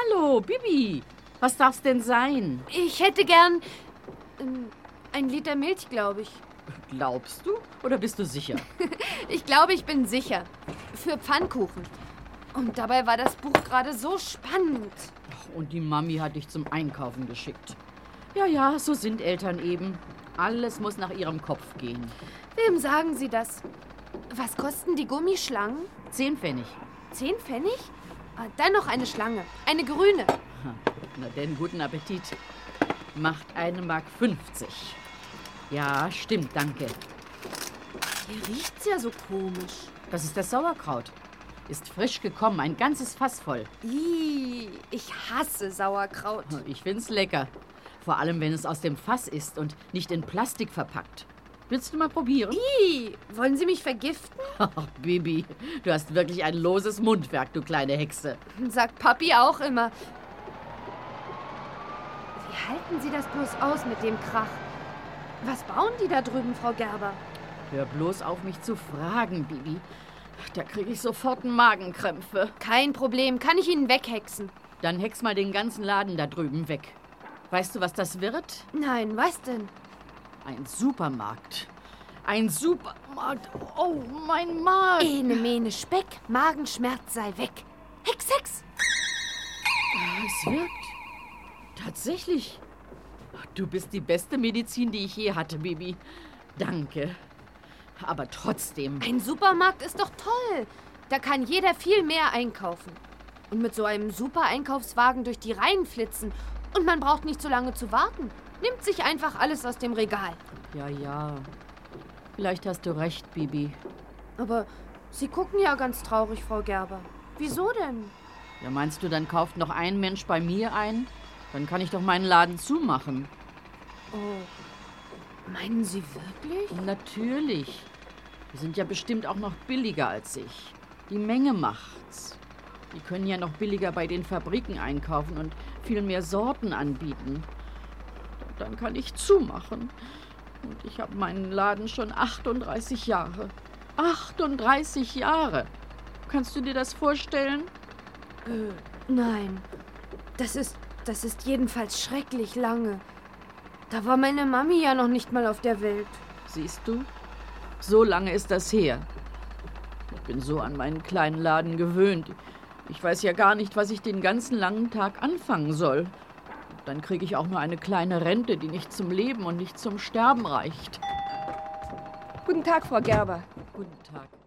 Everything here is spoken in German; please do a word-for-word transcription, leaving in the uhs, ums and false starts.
Hallo, Bibi. Was darf's denn sein? Ich hätte gern ähm, ein Liter Milch, glaube ich. Glaubst du oder bist du sicher? Ich glaube, ich bin sicher. Für Pfannkuchen. Und dabei war das Buch gerade so spannend. Und die Mami hat dich zum Einkaufen geschickt. Ja, ja, so sind Eltern eben. Alles muss nach ihrem Kopf gehen. Wem sagen Sie das? Was kosten die Gummischlangen? Zehn Pfennig. Zehn Pfennig? Ah, dann noch eine Schlange. Eine grüne. Na denn, guten Appetit. Macht eine Mark fünfzig. Ja, stimmt, danke. Hier riecht's ja so komisch. Das ist das Sauerkraut. Ist frisch gekommen, ein ganzes Fass voll. Ih, ich hasse Sauerkraut. Ich find's lecker. Vor allem, wenn es aus dem Fass ist und nicht in Plastik verpackt. Willst du mal probieren? Ih, wollen Sie mich vergiften? Ach, Bibi, du hast wirklich ein loses Mundwerk, du kleine Hexe. Sagt Papi auch immer. Wie halten Sie das bloß aus mit dem Krach? Was bauen die da drüben, Frau Gerber? Hör bloß auf, mich zu fragen, Bibi. Da kriege ich sofort Magenkrämpfe. Kein Problem, kann ich Ihnen weghexen? Dann hex mal den ganzen Laden da drüben weg. Weißt du, was das wird? Nein, was denn? Ein Supermarkt. Ein Supermarkt. Oh, mein Magen. Ene, mene, Speck, Magenschmerz sei weg. Hex, Hex. Es wirkt. Tatsächlich. Du bist die beste Medizin, die ich je hatte, Bibi. Danke. Aber trotzdem. Ein Supermarkt ist doch toll. Da kann jeder viel mehr einkaufen. Und mit so einem super Einkaufswagen durch die Reihen flitzen. Und man braucht nicht so lange zu warten. Nimmt sich einfach alles aus dem Regal. Ja, ja. Vielleicht hast du recht, Bibi. Aber Sie gucken ja ganz traurig, Frau Gerber. Wieso denn? Ja, meinst du, dann kauft noch ein Mensch bei mir ein? Dann kann ich doch meinen Laden zumachen. Oh, meinen Sie wirklich? Natürlich. Die sind ja bestimmt auch noch billiger als ich. Die Menge macht's. Die können ja noch billiger bei den Fabriken einkaufen und viel mehr Sorten anbieten. Dann kann ich zumachen. Und ich habe meinen Laden schon achtunddreißig Jahre. achtunddreißig Jahre! Kannst du dir das vorstellen? Äh, nein. Das ist, das ist jedenfalls schrecklich lange. Da war meine Mami ja noch nicht mal auf der Welt. Siehst du? So lange ist das her. Ich bin so an meinen kleinen Laden gewöhnt. Ich weiß ja gar nicht, was ich den ganzen langen Tag anfangen soll. Dann kriege ich auch nur eine kleine Rente, die nicht zum Leben und nicht zum Sterben reicht. Guten Tag, Frau Gerber. Guten Tag.